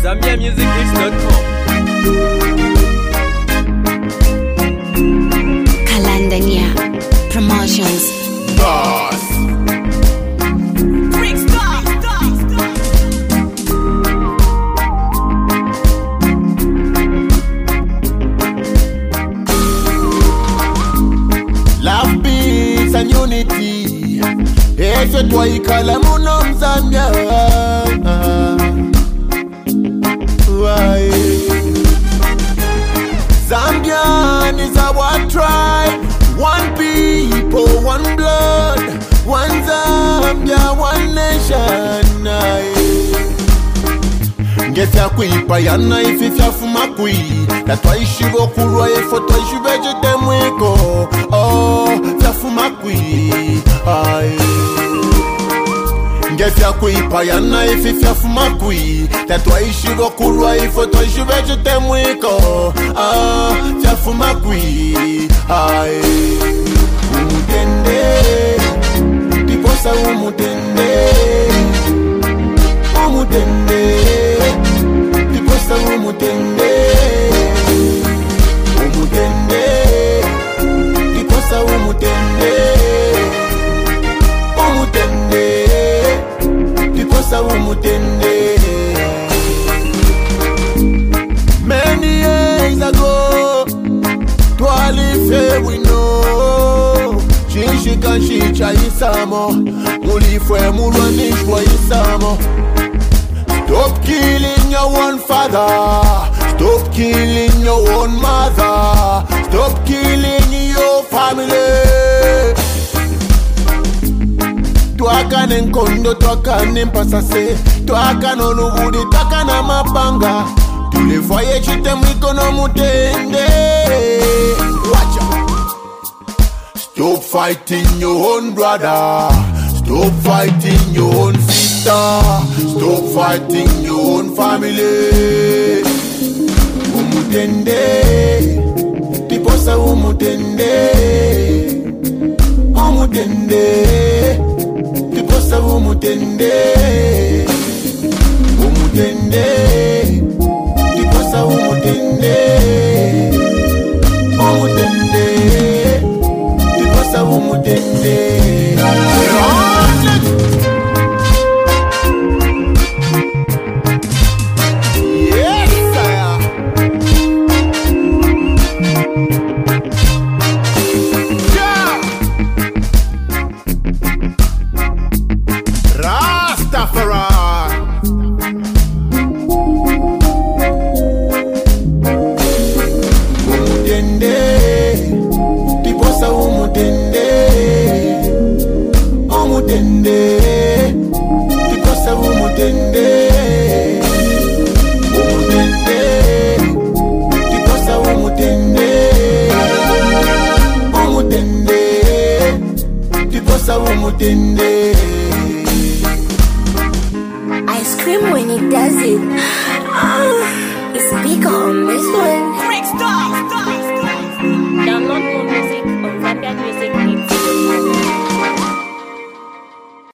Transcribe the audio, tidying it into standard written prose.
ZambiaMusicHits.com. Kalandania Promotions. Boss. Love, peace and unity. Ese twaikala muno Mzambia. Why? Zambian is our tribe. One people, one blood. One Zambia, one nation. Ngefya kuipayana ififya fumakui. Tatwaishi vokurwa efo twaishi vejete mwiko. Oh, fya fumakui. Ngefya kuipayana ififya fumakui. Tatwaishi vokurwa efo twaishi vejete mwiko. Ah, fya fumakui. Umutende. Tiposa umutende. Umutende. Tiposa umutende. Umutende. Tiposa umutende. Umutende. Tiposa umutende. Many years ago, twalife we know. Shishika shicha isamo. Mulifwe mulwanishwa isamo. Stop killing your own father. Stop killing your own mother. Stop killing your family. Twakane nkondo, twakane mpasase. Twakane olugudi, twakane mapanga. Tulifoye chite mwikono mutende. Watch out. Stop fighting your own brother. Stop fighting your own sister. Stop fighting your own family. Umutende. Tiposa umutende. Umutende. Tiposa umutende. Umutende. Tiposa umutende. Umutende. Tiposa umutende. I scream when it does it.